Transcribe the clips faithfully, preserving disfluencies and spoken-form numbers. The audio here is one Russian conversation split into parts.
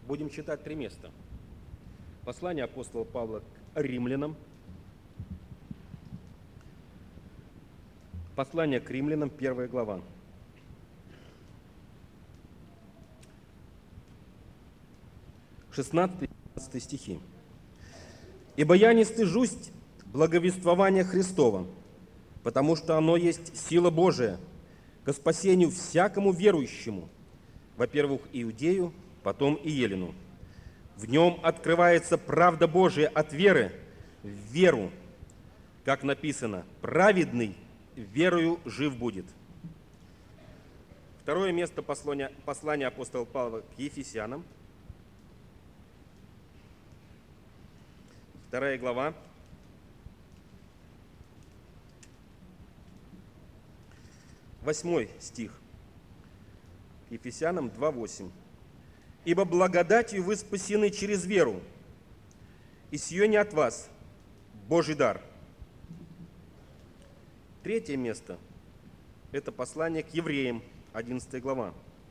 Будем читать три места. Послание апостола Павла к римлянам. Послание к римлянам, первая глава. шестнадцатый-семнадцатый стихи. «Ибо я не стыжусь благовествования Христова, потому что оно есть сила Божия ко спасению всякому верующему, во-первых, иудею, потом и елену. В нем открывается правда Божия от веры в веру, как написано: праведный верою жив будет». Второе место послания, послания апостола Павла к Ефесянам. Вторая глава. Восьмой стих. К Ефесянам два восемь. «Ибо благодатью вы спасены через веру, и сие не от вас, Божий дар». Третье место – это послание к евреям, одиннадцатая глава.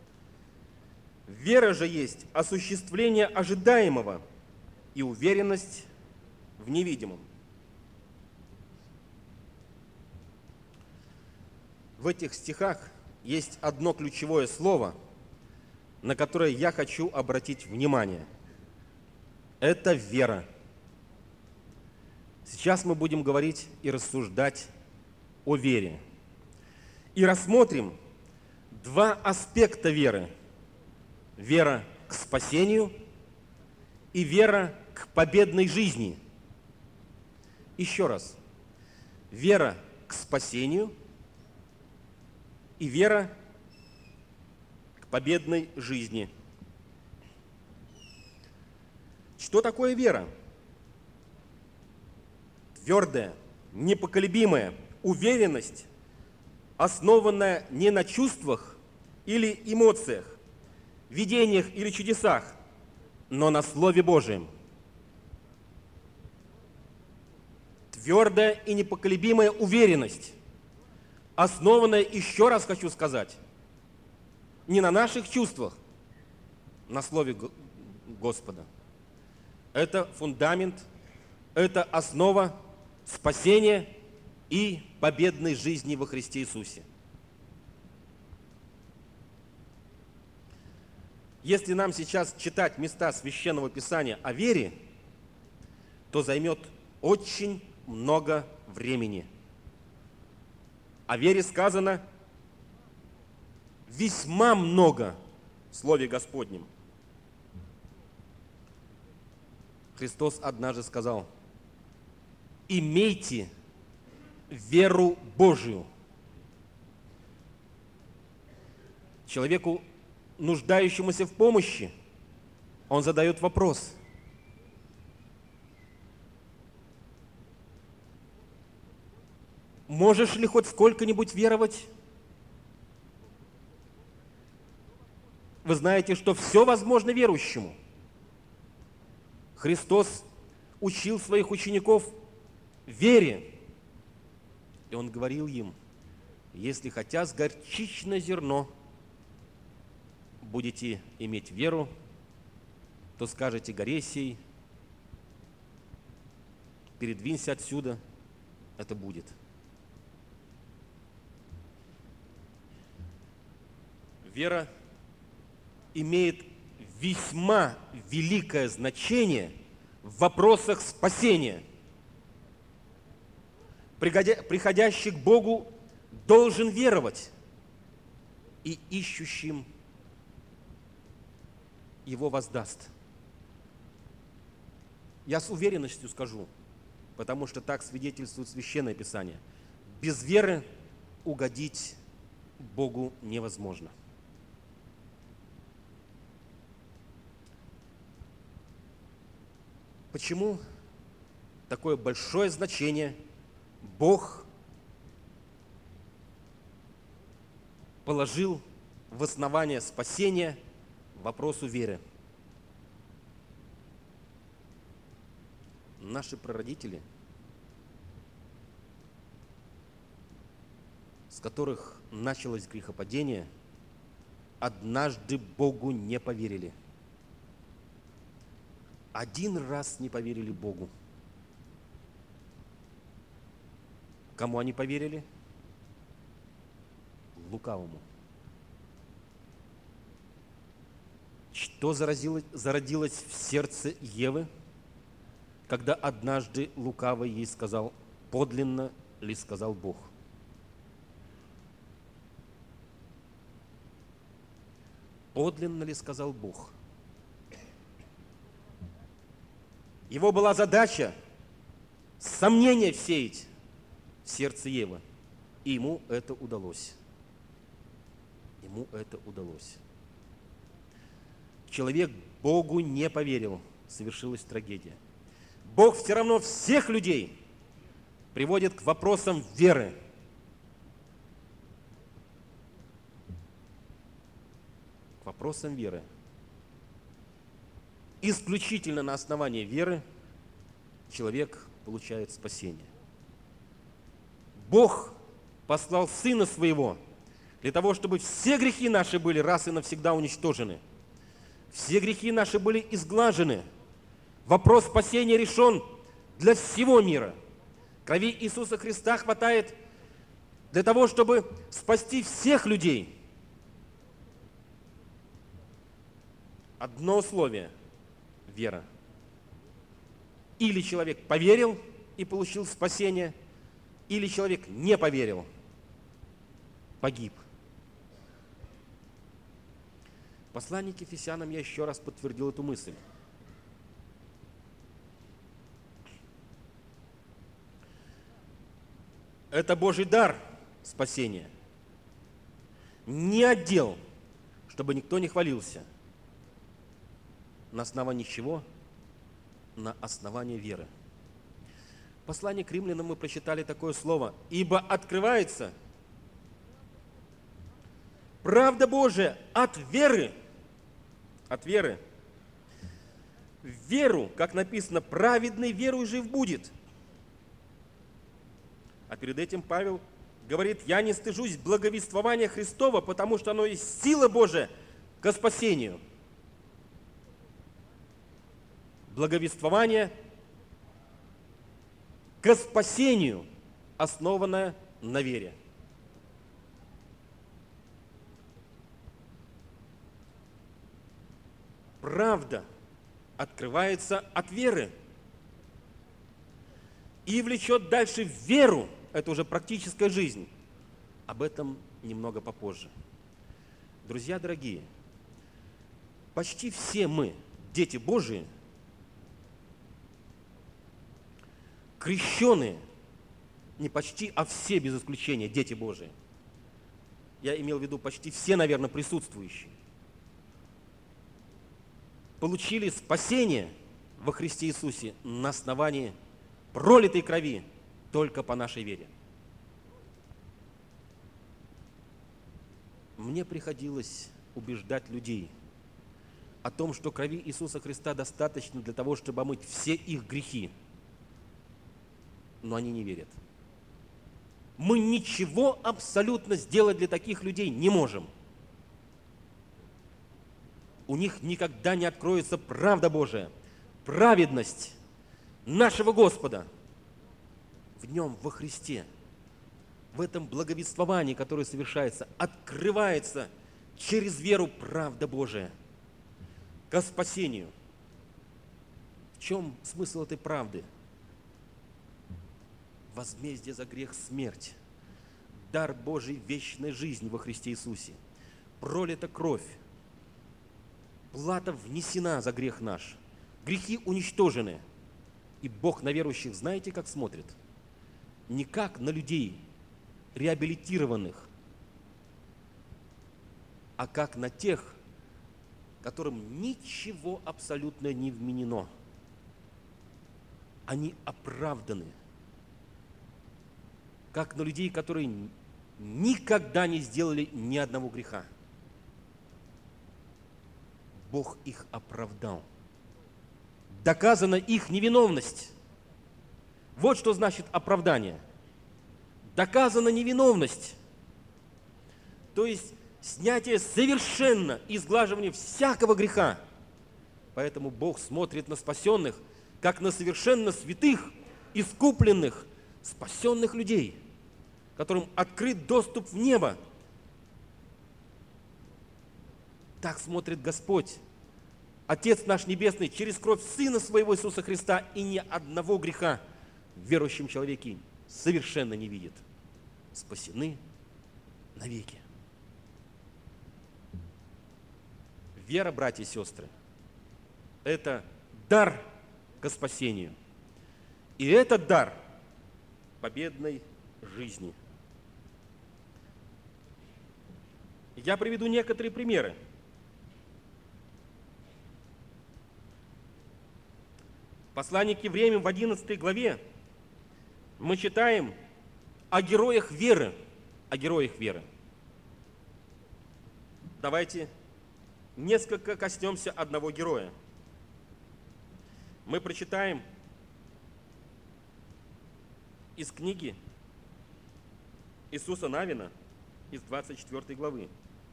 «Вера же есть осуществление ожидаемого и уверенность в невидимом». В этих стихах есть одно ключевое слово, на которое я хочу обратить внимание. Это вера. Сейчас мы будем говорить и рассуждать о вере. И рассмотрим два аспекта веры. Вера к спасению и вера к победной жизни. Еще раз. Вера к спасению и вера к победной жизни. Что такое вера? Твердая, непоколебимая уверенность, основанная не на чувствах или эмоциях, видениях или чудесах, но на Слове Божьем. Твердая и непоколебимая уверенность, основанная, еще раз хочу сказать, не на наших чувствах, на Слове Господа. Это фундамент, это основа спасения и победной жизни во Христе Иисусе. Если нам сейчас читать места Священного Писания о вере, то займет очень много времени. О вере сказано весьма много в Слове Господнем. Христос однажды сказал: «Имейте веру Божию». Человеку, нуждающемуся в помощи, он задает вопрос: можешь ли хоть сколько-нибудь веровать? Вы знаете, что все возможно верующему. Христос учил своих учеников вере. И Он говорил им: если хотя с горчичное зерно будете иметь веру, то скажете горе сей: передвинься отсюда, это будет. Вера имеет весьма великое значение в вопросах спасения. Приходящий к Богу должен веровать, и ищущим Его воздаст. Я с уверенностью скажу, потому что так свидетельствует Священное Писание: без веры угодить Богу невозможно. Почему такое большое значение Бог положил в основание спасения вопросу веры? Наши прародители, с которых началось грехопадение, однажды Богу не поверили. один раз не поверили Богу. Кому они поверили? Лукавому. Что заразилось, зародилось в сердце Евы, когда однажды лукавый ей сказал: подлинно ли сказал Бог? Подлинно ли сказал Бог? Его была задача сомнения сеять в сердце Евы. И ему это удалось. Ему это удалось. Человек Богу не поверил, совершилась трагедия. Бог все равно всех людей приводит к вопросам веры. К вопросам веры. Исключительно на основании веры человек получает спасение. Бог послал Сына Своего для того, чтобы все грехи наши были раз и навсегда уничтожены. Все грехи наши были изглажены. Вопрос спасения решен для всего мира. Крови Иисуса Христа хватает для того, чтобы спасти всех людей. Одно условие – вера. Или человек поверил и получил спасение, или человек не поверил, погиб. В послании к Ефесянам я еще раз подтвердил эту мысль. Это Божий дар спасения. Не отдел, чтобы никто не хвалился. На основании чего? На основании веры. В послании к римлянам мы прочитали такое слово: «Ибо открывается правда Божия от веры». От веры. В веру, как написано, праведный верою жив будет. А перед этим Павел говорит: я не стыжусь благовествования Христова, потому что оно есть сила Божия ко спасению. Благовествование ко спасению, основанное на вере. Правда открывается от веры и влечет дальше в веру. Это уже практическая жизнь. Об этом немного попозже. Друзья дорогие, почти все мы, дети Божии, крещеные, не почти, а все без исключения дети Божии. Я имел в виду почти все, наверное, присутствующие. Получили спасение во Христе Иисусе на основании пролитой крови только по нашей вере. Мне приходилось убеждать людей о том, что крови Иисуса Христа достаточно для того, чтобы омыть все их грехи. Но они не верят. Мы ничего абсолютно сделать для таких людей не можем. У них никогда не откроется правда Божия, праведность нашего Господа в Нем, во Христе, в этом благовествовании, которое совершается, открывается через веру правда Божия ко спасению. В чем смысл этой правды? Возмездие за грех – смерть, дар Божий – вечная жизнь во Христе Иисусе, пролита кровь, плата внесена за грех наш, грехи уничтожены. И Бог на верующих, знаете, как смотрит? Не как на людей реабилитированных, а как на тех, которым ничего абсолютно не вменено. Они оправданы. Как на людей, которые никогда не сделали ни одного греха. Бог их оправдал. Доказана их невиновность. Вот что значит оправдание. Доказана невиновность. То есть снятие совершенно, изглаживание всякого греха. Поэтому Бог смотрит на спасенных, как на совершенно святых, искупленных, спасенных людей, которым открыт доступ в небо. Так смотрит Господь, Отец наш Небесный, через кровь Сына Своего Иисуса Христа, и ни одного греха в верующем человеке совершенно не видит. Спасены навеки. Вера, братья и сестры, это дар к спасению. И этот дар победной жизни. Я приведу некоторые примеры. Послание к Евреям в одиннадцатой главе мы читаем о героях веры, о героях веры. Давайте несколько коснемся одного героя. Мы прочитаем из книги Иисуса Навина из двадцать четвёртой главы.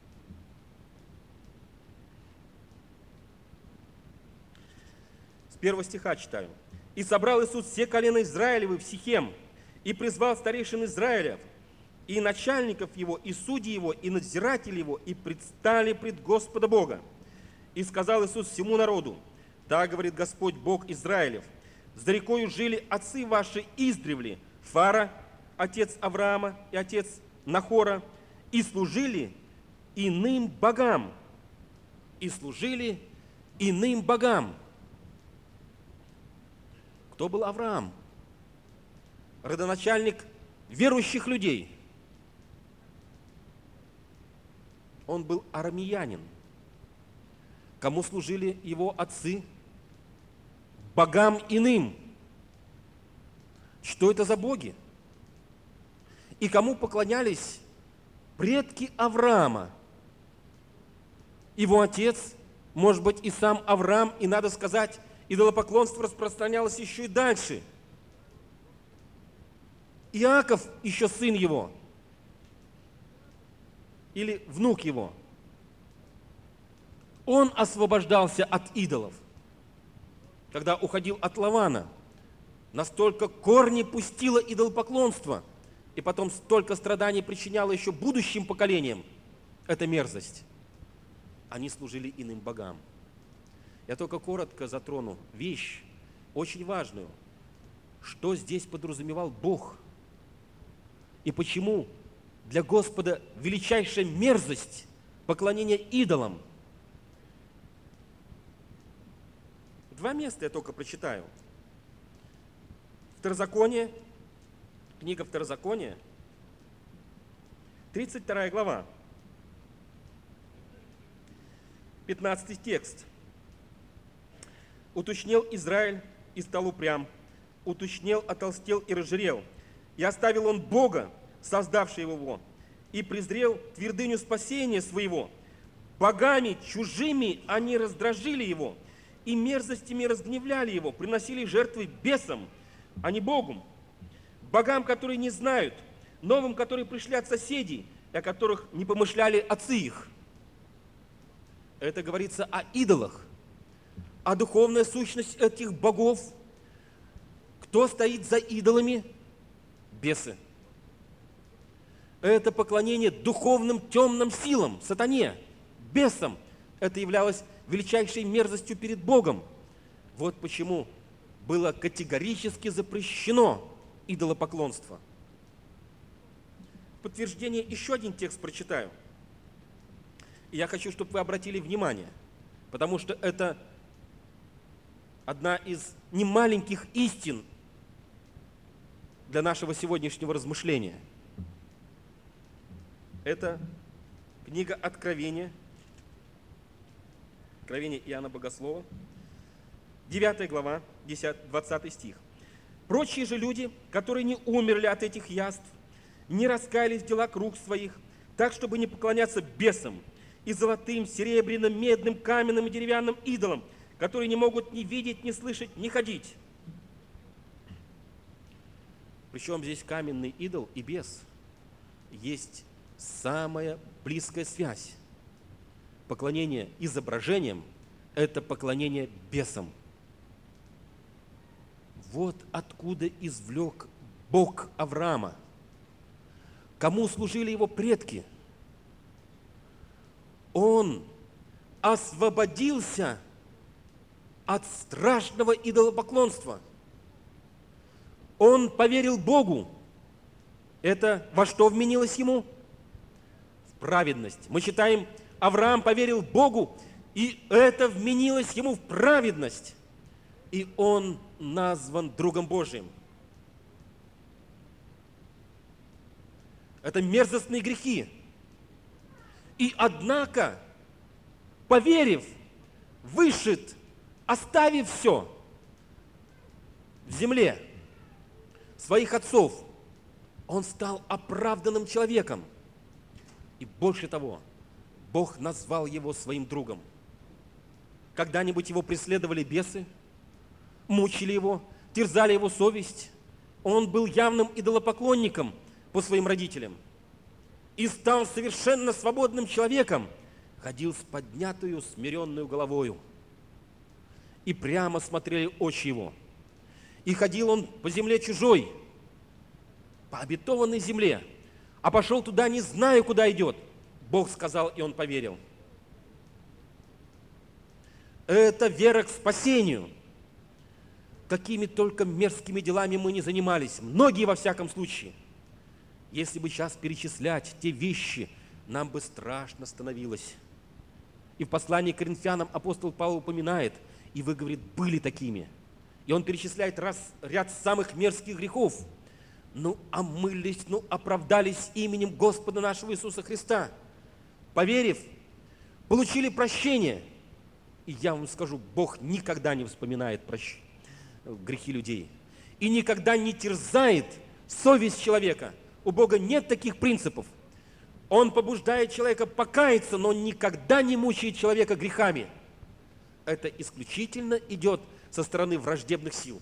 С первого стиха читаю. «И собрал Иисус все колена Израилевы в Сихем, и призвал старейшин Израилев, и начальников его, и судей его, и надзирателей его, и предстали пред Господа Бога. И сказал Иисус всему народу: так говорит Господь Бог Израилев, за рекою жили отцы ваши издревле, Фара, отец Авраама и отец Нахора, и служили иным богам, и служили иным богам». Кто был Авраам? Родоначальник верующих людей. Он был арамеянин. Кому служили его отцы? Богам иным. Что это за боги? И кому поклонялись предки Авраама? Его отец, может быть, и сам Авраам, и, надо сказать, идолопоклонство распространялось еще и дальше. Иаков, еще сын его, или внук его, он освобождался от идолов, когда уходил от Лавана. Настолько корни пустило идолопоклонство, и потом столько страданий причиняло еще будущим поколениям. Это мерзость. Они служили иным богам. Я только коротко затрону вещь, очень важную. Что здесь подразумевал Бог? И почему для Господа величайшая мерзость поклонения идолам? Два места я только прочитаю. Второзаконие, книга Второзакония, тридцать вторая глава, пятнадцатый текст. «Уточнел Израиль и стал упрям, уточнел, отолстел и разжирел. И оставил он Бога, создавшего его, и презрел твердыню спасения своего. Богами чужими они раздражили его, и мерзостями разгневляли его, приносили жертвы бесам, а не Богу, богам, которые не знают, новым, которые пришли от соседей, и о которых не помышляли отцы их». Это говорится о идолах, а духовная сущность этих богов. Кто стоит за идолами? Бесы. Это поклонение духовным темным силам, сатане, бесам. Это являлось величайшей мерзостью перед Богом. Вот почему было категорически запрещено идолопоклонство. В подтверждение еще один текст прочитаю. И я хочу, чтобы вы обратили внимание, потому что это одна из немаленьких истин для нашего сегодняшнего размышления. Это книга Откровения, Откровение Иоанна Богослова, девятая глава, двадцатый стих. «Прочие же люди, которые не умерли от этих яств, не раскаялись в делах рук своих, так, чтобы не поклоняться бесам и золотым, серебряным, медным, каменным и деревянным идолам, которые не могут ни видеть, ни слышать, ни ходить». Причем здесь каменный идол и бес. Есть самая близкая связь. Поклонение изображениям это поклонение бесам. Вот откуда извлек Бог Авраама. Кому служили его предки? Он освободился от страшного идолопоклонства. Он поверил Богу. Это во что вменилось ему? В праведность. Мы читаем, Авраам поверил Богу, и это вменилось ему в праведность. И он назван другом Божиим. Это мерзостные грехи. И однако, поверив, вышит, оставив все в земле своих отцов, он стал оправданным человеком. И больше того, Бог назвал его своим другом. Когда-нибудь его преследовали бесы, мучили его, терзали его совесть. Он был явным идолопоклонником по своим родителям и стал совершенно свободным человеком, ходил с поднятую, смиренную головою. И прямо смотрели очи его. И ходил он по земле чужой, по обетованной земле, а пошел туда, не зная, куда идет. Бог сказал, и он поверил. Это вера к спасению. Какими только мерзкими делами мы не занимались, многие во всяком случае. Если бы сейчас перечислять те вещи, нам бы страшно становилось. И в послании к Коринфянам апостол Павел упоминает, и вы, говорит, были такими. И он перечисляет раз, ряд самых мерзких грехов. Ну, омылись, ну, оправдались именем Господа нашего Иисуса Христа. Поверив, получили прощение. И я вам скажу, Бог никогда не вспоминает прощ... грехи людей. И никогда не терзает совесть человека. У Бога нет таких принципов. Он побуждает человека покаяться, но он никогда не мучает человека грехами. Это исключительно идет со стороны враждебных сил.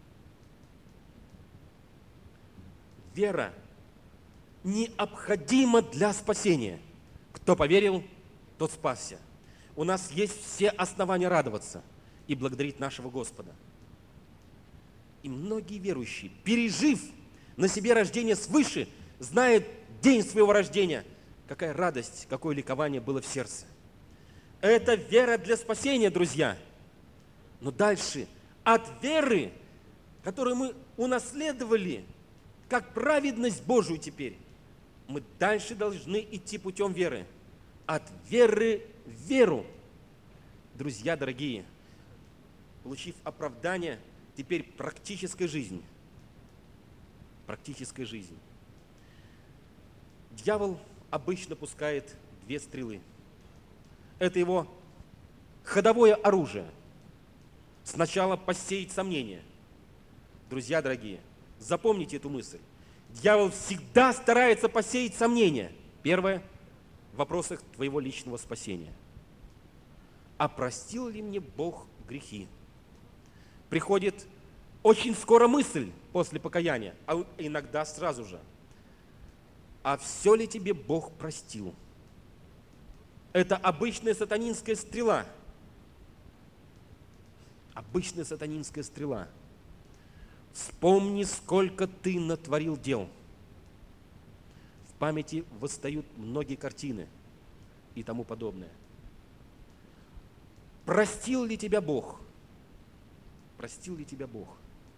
Вера необходима для спасения. Кто поверил, тот спасся. У нас есть все основания радоваться и благодарить нашего Господа. И многие верующие, пережив на себе рождение свыше, знают день своего рождения, какая радость, какое ликование было в сердце. Это вера для спасения, друзья. Но дальше, от веры, которую мы унаследовали, как праведность Божию теперь, мы дальше должны идти путем веры. От веры в веру. Друзья дорогие, получив оправдание, теперь практическая жизнь. Практическая жизнь. Дьявол обычно пускает две стрелы. Это его ходовое оружие. Сначала посеять сомнения. Друзья дорогие, запомните эту мысль. Дьявол всегда старается посеять сомнения. Первое, в вопросах твоего личного спасения. А простил ли мне Бог грехи? Приходит очень скоро мысль после покаяния, а иногда сразу же. А все ли тебе Бог простил? Это обычная сатанинская стрела. Обычная сатанинская стрела. Вспомни, сколько ты натворил дел. В памяти восстают многие картины и тому подобное. Простил ли тебя Бог? Простил ли тебя Бог?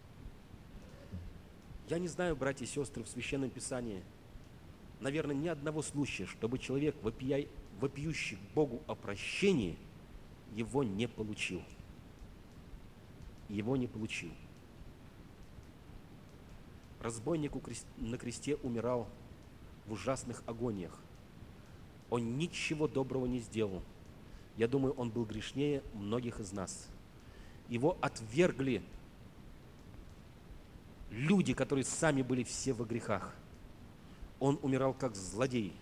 Я не знаю, братья и сестры, в Священном Писании, наверное, ни одного случая, чтобы человек, вопия... вопиющий к Богу о прощении, его не получил. Его не получил. Разбойник на кресте умирал в ужасных агониях. Он ничего доброго не сделал. Я думаю, он был грешнее многих из нас. Его отвергли люди, которые сами были все во грехах. Он умирал как злодей.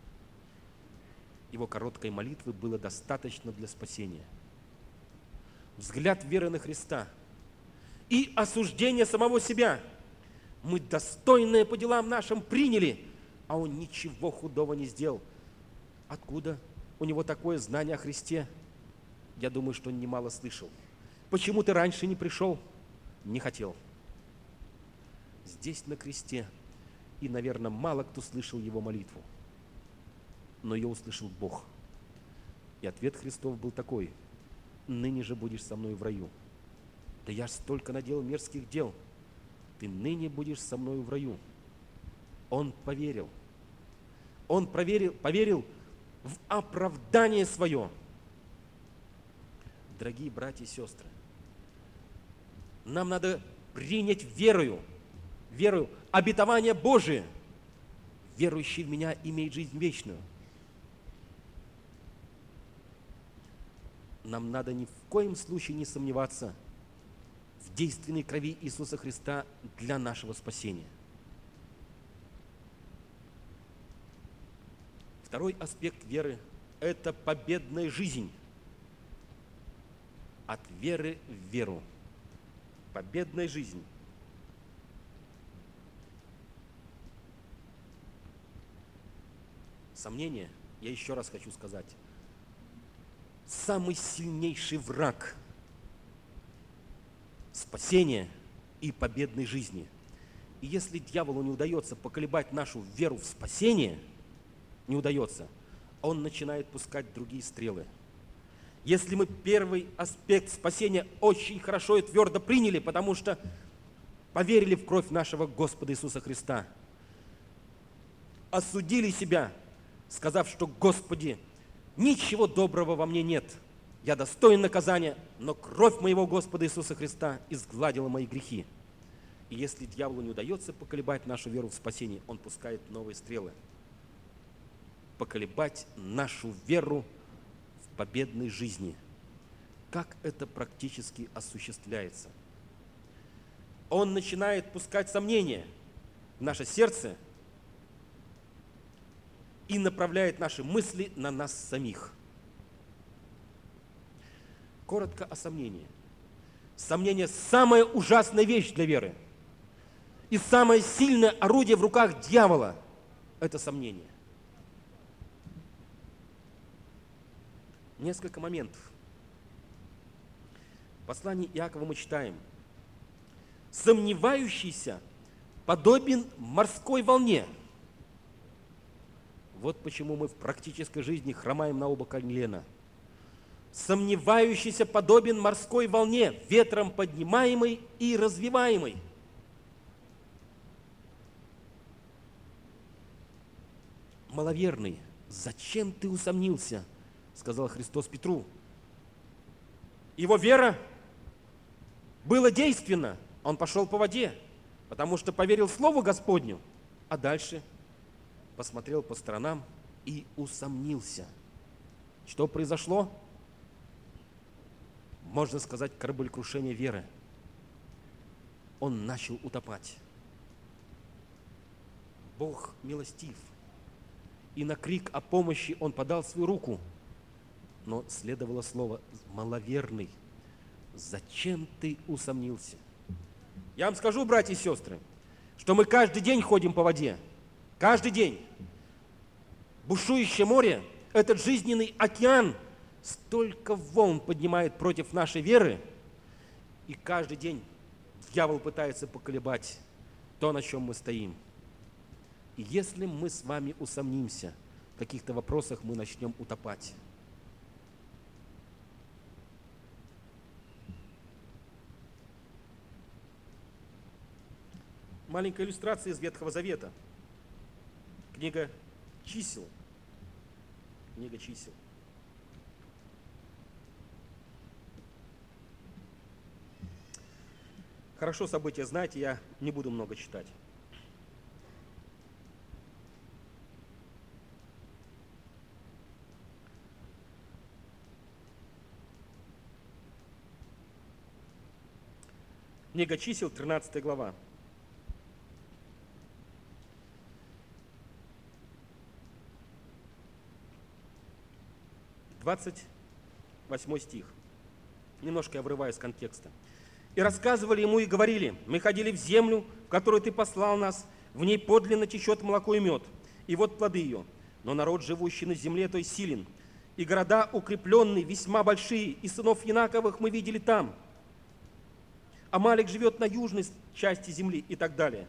Его короткой молитвы было достаточно для спасения. Взгляд веры на Христа и осуждение самого себя. Мы достойное по делам нашим приняли, а он ничего худого не сделал. Откуда у него такое знание о Христе? Я думаю, что он немало слышал. Почему ты раньше не пришел? Не хотел. Здесь, на кресте, и, наверное, мало кто слышал его молитву, но ее услышал Бог. И ответ Христов был такой: ныне же будешь со мной в раю. Да я ж столько наделал мерзких дел, ты ныне будешь со мной в раю. Он поверил. Он поверил, поверил в оправдание свое. Дорогие братья и сестры, нам надо принять верою, верою обетование Божие. Верующий в меня имеет жизнь вечную. Нам надо ни в коем случае не сомневаться в действенной крови Иисуса Христа для нашего спасения. Второй аспект веры – это победная жизнь. От веры в веру. Победная жизнь. Сомнение, я еще раз хочу сказать, самый сильнейший враг спасения и победной жизни. И если дьяволу не удается поколебать нашу веру в спасение, не удается, он начинает пускать другие стрелы. Если мы первый аспект спасения очень хорошо и твердо приняли, потому что поверили в кровь нашего Господа Иисуса Христа, осудили себя, сказав, что «Господи, ничего доброго во мне нет, я достоин наказания, но кровь моего Господа Иисуса Христа изгладила мои грехи». И если дьяволу не удается поколебать нашу веру в спасение, он пускает новые стрелы. Поколебать нашу веру в победной жизни. Как это практически осуществляется? Он начинает пускать сомнения в наше сердце и направляет наши мысли на нас самих. Коротко о сомнении. Сомнение – самая ужасная вещь для веры. И самое сильное орудие в руках дьявола – это сомнение. Несколько моментов. В послании Иакова мы читаем: «Сомневающийся подобен морской волне». Вот почему мы в практической жизни хромаем на оба колена. «Сомневающийся подобен морской волне, ветром поднимаемой и развиваемой». «Маловерный, зачем ты усомнился?» — сказал Христос Петру. Его вера была действенна. Он пошел по воде, потому что поверил Слову Господню. А дальше посмотрел по сторонам и усомнился. Что произошло? Можно сказать, кораблекрушение веры. Он начал утопать. Бог милостив. И на крик о помощи он подал свою руку. Но следовало слово «маловерный». Зачем ты усомнился? Я вам скажу, братья и сестры, что мы каждый день ходим по воде. Каждый день. Бушующее море, этот жизненный океан, столько волн поднимает против нашей веры, и каждый день дьявол пытается поколебать то, на чем мы стоим. И если мы с вами усомнимся в каких-то вопросах, мы начнем утопать. Маленькая иллюстрация из Ветхого Завета. Книга чисел. Книга чисел. Хорошо события знаете, я не буду много читать. Книга чисел, тринадцатая глава. двадцать восьмой стих. Немножко я вырываю из контекста. «И рассказывали ему и говорили: мы ходили в землю, в которую ты послал нас, в ней подлинно течет молоко и мед, и вот плоды ее. Но народ, живущий на земле, той силен, и города укрепленные, весьма большие, и сынов Янаковых мы видели там. Амалик живет на южной части земли и так далее.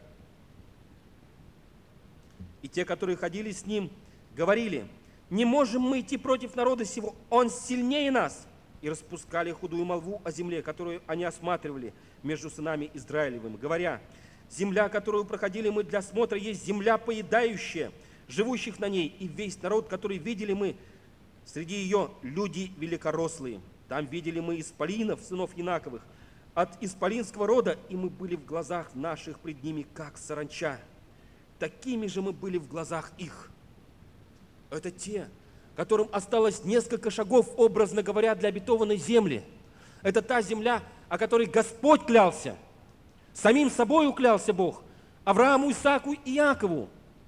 И те, которые ходили с ним, говорили: не можем мы идти против народа сего, он сильнее нас. И распускали худую молву о земле, которую они осматривали между сынами Израилевыми, говоря: земля, которую проходили мы для смотра, есть земля поедающая живущих на ней, и весь народ, который видели мы, среди ее люди великорослые. Там видели мы исполинов, сынов Янаковых, от исполинского рода, и мы были в глазах наших пред ними, как саранча. Такими же мы были в глазах их. Это те, которым осталось несколько шагов, образно говоря, для обетованной земли. Это та земля, о которой Господь клялся. Самим собой уклялся Бог Аврааму, Исааку и Иакову.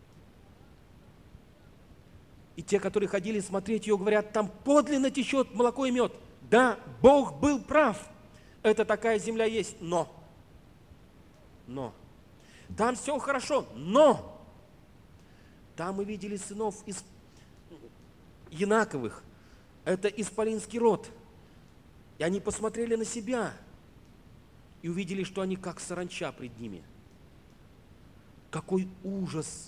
И те, которые ходили смотреть ее, говорят: там подлинно течет молоко и мед. Да, Бог был прав. Это такая земля есть, но, но, там все хорошо, но, там мы видели сынов из Янаковых, это исполинский род, и они посмотрели на себя и увидели, что они как саранча пред ними. Какой ужас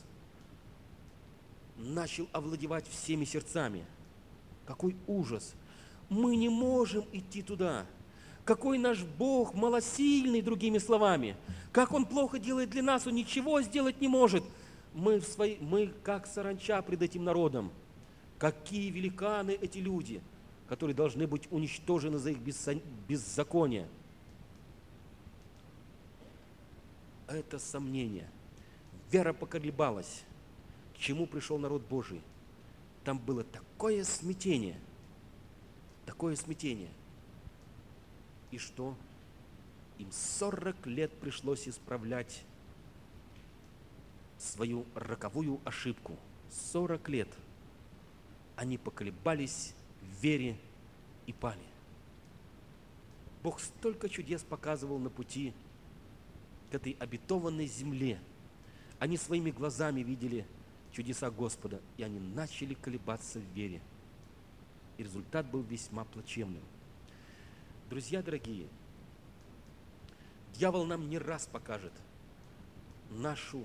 начал овладевать всеми сердцами. Какой ужас! Мы не можем идти туда. Какой наш Бог малосильный, другими словами. Как Он плохо делает для нас, Он ничего сделать не может. Мы, в свои, мы как саранча пред этим народом. Какие великаны эти люди, которые должны быть уничтожены за их беззаконие. Это сомнение. Вера поколебалась. К чему пришел народ Божий? Там было такое смятение. Такое смятение. И что? Им сорок лет пришлось исправлять свою роковую ошибку. Сорок лет они поколебались в вере и пали. Бог столько чудес показывал на пути к этой обетованной земле. Они своими глазами видели чудеса Господа, и они начали колебаться в вере. И результат был весьма плачевным. Друзья дорогие, дьявол нам не раз покажет нашу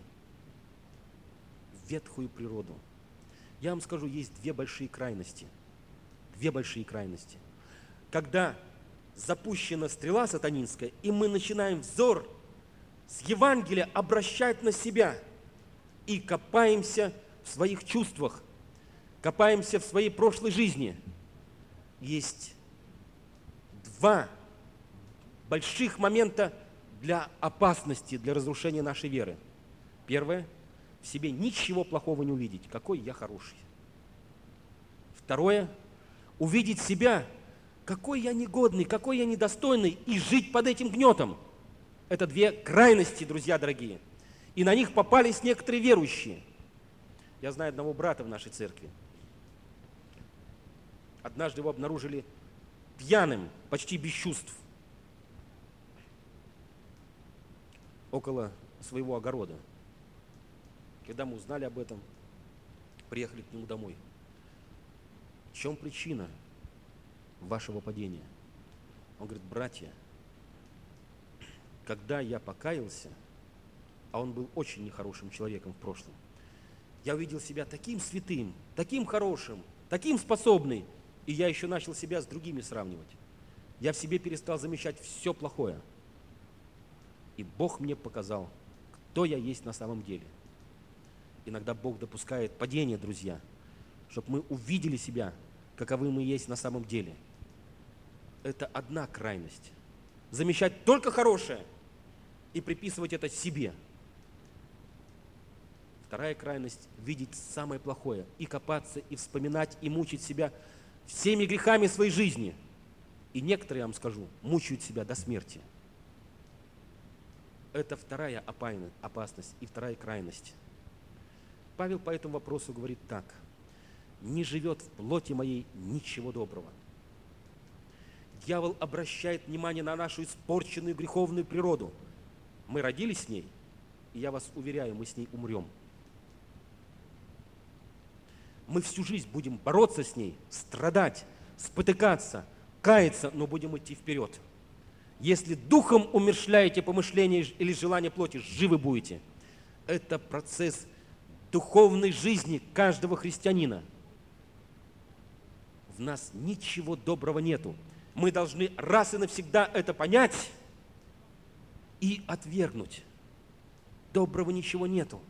ветхую природу. Я вам скажу, есть две большие крайности. Две большие крайности. Когда запущена стрела сатанинская, и мы начинаем взор с Евангелия обращать на себя и копаемся в своих чувствах, копаемся в своей прошлой жизни. Есть два больших момента для опасности, для разрушения нашей веры. Первое – в себе ничего плохого не увидеть, какой я хороший. Второе – увидеть себя, какой я негодный, какой я недостойный, и жить под этим гнетом. Это две крайности, друзья дорогие. И на них попались некоторые верующие. Я знаю одного брата в нашей церкви. Однажды его обнаружили пьяным, почти без чувств, около своего огорода. Когда мы узнали об этом, приехали к нему домой. В чем причина вашего падения? Он говорит: братья, когда я покаялся, а он был очень нехорошим человеком в прошлом, я увидел себя таким святым, таким хорошим, таким способным, и я еще начал себя с другими сравнивать. Я в себе перестал замечать все плохое. И Бог мне показал, кто я есть на самом деле. Иногда Бог допускает падение, друзья, чтобы мы увидели себя, каковы мы есть на самом деле. Это одна крайность. Замечать только хорошее и приписывать это себе. Вторая крайность – видеть самое плохое и копаться, и вспоминать, и мучить себя всеми грехами своей жизни. И некоторые, я вам скажу, мучают себя до смерти. Это вторая опасность и вторая крайность. Павел по этому вопросу говорит так: «Не живет в плоти моей ничего доброго». Дьявол обращает внимание на нашу испорченную греховную природу. Мы родились с ней, и я вас уверяю, мы с ней умрем. мы всю жизнь будем бороться с ней, страдать, спотыкаться, каяться, но будем идти вперед. Если духом умерщвляете помышления или желания плоти, живы будете. Это процесс духовной жизни каждого христианина. В нас ничего доброго нету. Мы должны раз и навсегда это понять и отвергнуть. Доброго ничего нету.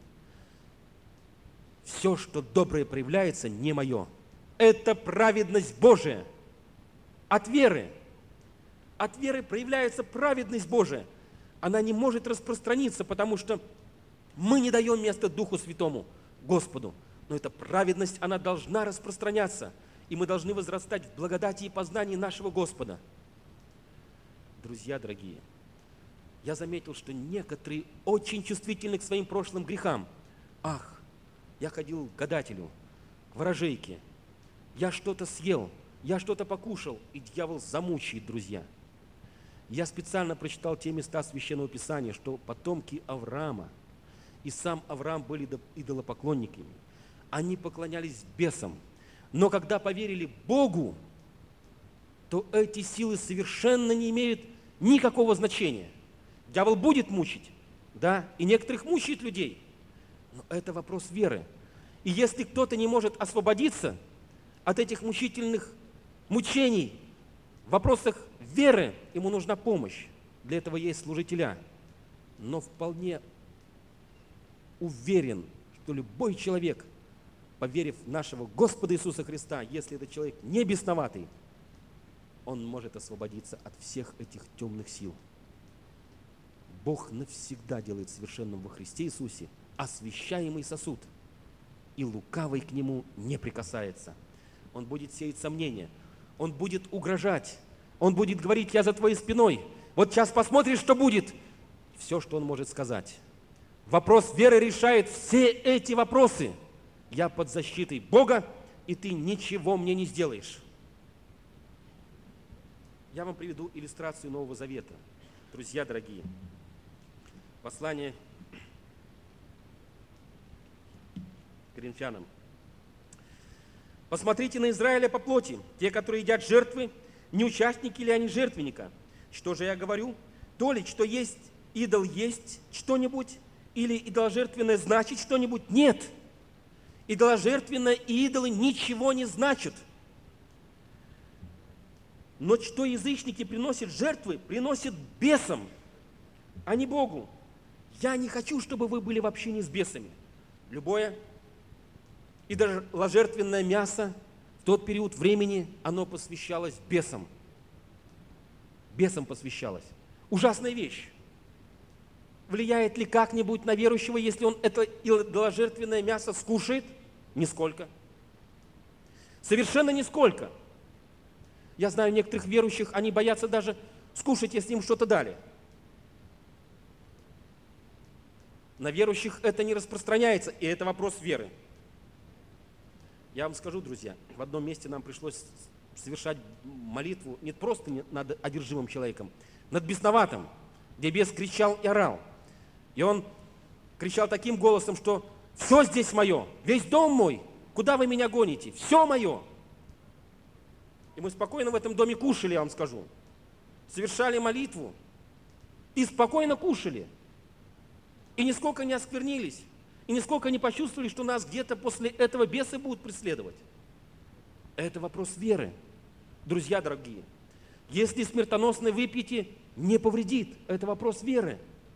Все, что доброе проявляется, не мое. Это праведность Божия. От веры. От веры проявляется праведность Божия. Она не может распространиться, потому что мы не даем место Духу Святому, Господу. Но эта праведность, она должна распространяться. И мы должны возрастать в благодати и познании нашего Господа. Друзья дорогие, я заметил, что некоторые очень чувствительны к своим прошлым грехам. Ах, я ходил к гадателю, к ворожейке. Я что-то съел, я что-то покушал, и дьявол замучает, друзья. Я специально прочитал те места Священного Писания, что потомки Авраама и сам Авраам были идолопоклонниками. Они поклонялись бесам. Но когда поверили Богу, то эти силы совершенно не имеют никакого значения. Дьявол будет мучить, да, и некоторых мучает людей. Но это вопрос веры. И если кто-то не может освободиться от этих мучительных мучений в вопросах веры, ему нужна помощь. Для этого есть служителя. Но вполне уверен, что любой человек, поверив в нашего Господа Иисуса Христа, если этот человек не бесноватый, он может освободиться от всех этих темных сил. Бог навсегда делает совершенным во Христе Иисусе освящаемый сосуд, и лукавый к нему не прикасается. Он будет сеять сомнения, он будет угрожать, он будет говорить: я за твоей спиной, вот сейчас посмотришь, что будет. Все, что он может сказать. Вопрос веры решает все эти вопросы. Я под защитой Бога, и ты ничего мне не сделаешь. Я вам приведу иллюстрацию Нового Завета. Друзья дорогие, послание к Коринфянам. Посмотрите на Израиля по плоти, те, которые едят жертвы, не участники ли они жертвенника? Что же я говорю? То ли, что есть идол есть что-нибудь, или идоложертвенное значит что-нибудь? Нет. Идоложертвенное и идолы ничего не значат. Но что язычники приносят жертвы, приносят бесам, а не Богу. Я не хочу, чтобы вы были в общении с бесами. Любое идоложертвенное мясо в тот период времени, оно посвящалось бесам. Бесам посвящалось. Ужасная вещь. Влияет ли как-нибудь на верующего, если он это идоложертвенное мясо скушает? Нисколько. Совершенно нисколько. Я знаю некоторых верующих, они боятся даже скушать, если им что-то дали. На верующих это не распространяется, и это вопрос веры. Я вам скажу, друзья, в одном месте нам пришлось совершать молитву не просто над одержимым человеком, над бесноватым, где бес кричал и орал. И он кричал таким голосом, что все здесь мое, весь дом мой, куда вы меня гоните, все мое. И мы спокойно в этом доме кушали, я вам скажу. Совершали молитву и спокойно кушали. И нисколько не осквернились, и нисколько не почувствовали, что нас где-то после этого бесы будут преследовать. Это вопрос веры. Друзья дорогие, если смертоносное выпитие не повредит, это вопрос веры.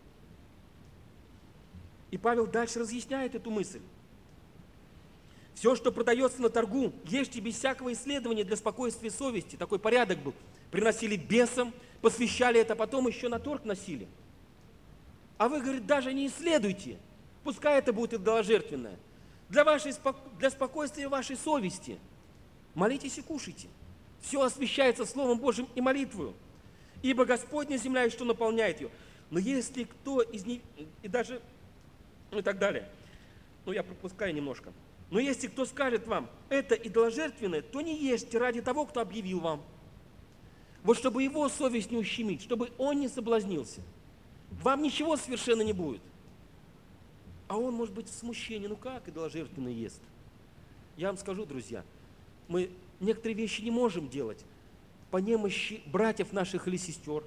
И Павел дальше разъясняет эту мысль. Все, что продается на торгу, ешьте без всякого исследования для спокойствия совести. Такой порядок был. Приносили бесам, посвящали это, потом еще на торг носили. А вы, говорит, даже не исследуйте. Пускай это будет идоложертвенное. Для, вашей, для спокойствия вашей совести. Молитесь и кушайте. Все освящается Словом Божьим и молитвою. Ибо Господня земля и что наполняет ее. Но если кто из них, и даже, ну и так далее. Ну я пропускаю немножко. Но если кто скажет вам, это идоложертвенное, то не ешьте ради того, кто объявил вам. Вот чтобы его совесть не ущемить, чтобы он не соблазнился. Вам ничего совершенно не будет. А он может быть в смущении. Ну как идоложертвенное ест? Я вам скажу, друзья, мы некоторые вещи не можем делать по немощи братьев наших или сестер.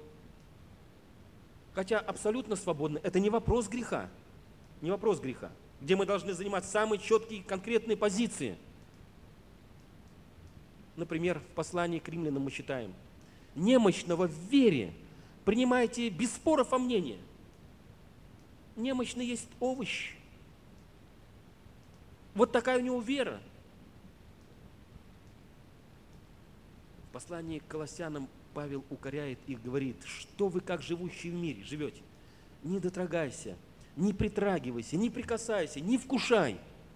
Хотя абсолютно свободны. Это не вопрос греха. Не вопрос греха. Где мы должны занимать самые четкие конкретные позиции. Например, в послании к римлянам мы читаем: немощного в вере принимайте без споров о мнении. Немощный есть овощ. Вот такая у него вера. В послании к Колоссянам Павел укоряет и говорит: что вы, как живущие в мире, живете? Не дотрагайся, не притрагивайся, не прикасайся, не вкушай.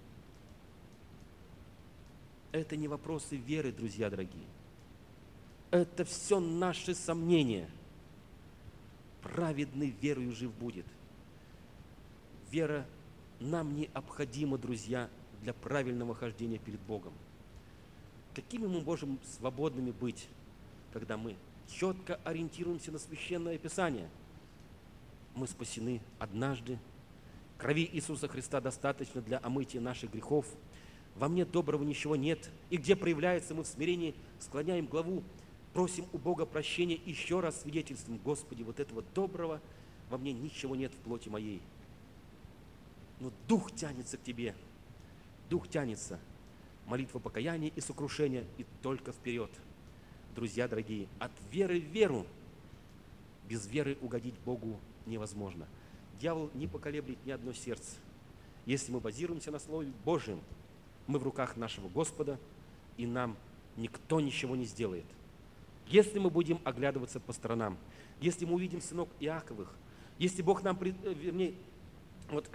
Это не вопросы веры, друзья дорогие. Это все наши сомнения. Праведный верою жив будет. Вера нам необходима, друзья, для правильного хождения перед Богом. Какими мы можем свободными быть, когда мы четко ориентируемся на Священное Писание? Мы спасены однажды. Крови Иисуса Христа достаточно для омытия наших грехов. Во мне доброго ничего нет. И где проявляется, мы в смирении склоняем главу, просим у Бога прощения, еще раз свидетельствуем: Господи, вот этого доброго во мне ничего нет в плоти моей. Но Дух тянется к Тебе. Дух тянется. Молитва покаяния и сокрушения, и только вперед. Друзья дорогие, от веры в веру. Без веры угодить Богу невозможно. Дьявол не поколеблет ни одно сердце. Если мы базируемся на Слове Божьем, мы в руках нашего Господа, и нам никто ничего не сделает. Если мы будем оглядываться по сторонам, если мы увидим сынок Иаковых, если Бог нам, вернее, вот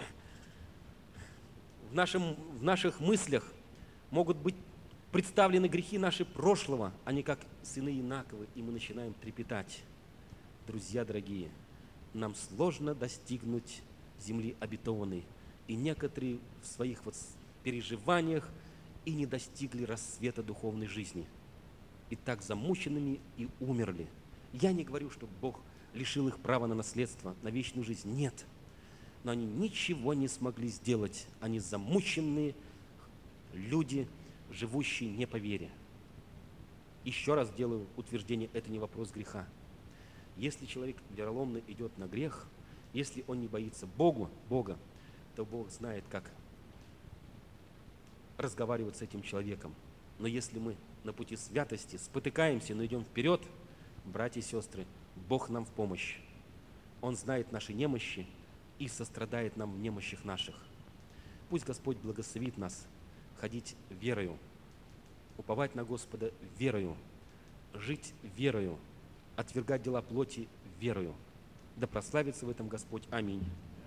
в, нашем, в наших мыслях могут быть представлены грехи наши прошлого, они как сыны Инаковы, и мы начинаем трепетать. Друзья дорогие, нам сложно достигнуть земли обетованной, и некоторые в своих вот переживаниях и не достигли рассвета духовной жизни. И так замученными и умерли. Я не говорю, что Бог лишил их права на наследство, на вечную жизнь. Нет. Но они ничего не смогли сделать. Они замученные люди, живущие не по вере. Еще раз делаю утверждение, это не вопрос греха. Если человек вероломно идет на грех, если он не боится Богу, Бога, то Бог знает, как разговаривать с этим человеком. Но если мы на пути святости спотыкаемся, но идем вперед, братья и сестры, Бог нам в помощь. Он знает наши немощи и сострадает нам в немощах наших. Пусть Господь благословит нас ходить верою, уповать на Господа верою, жить верою, отвергать дела плоти верою. Да прославится в этом Господь. Аминь.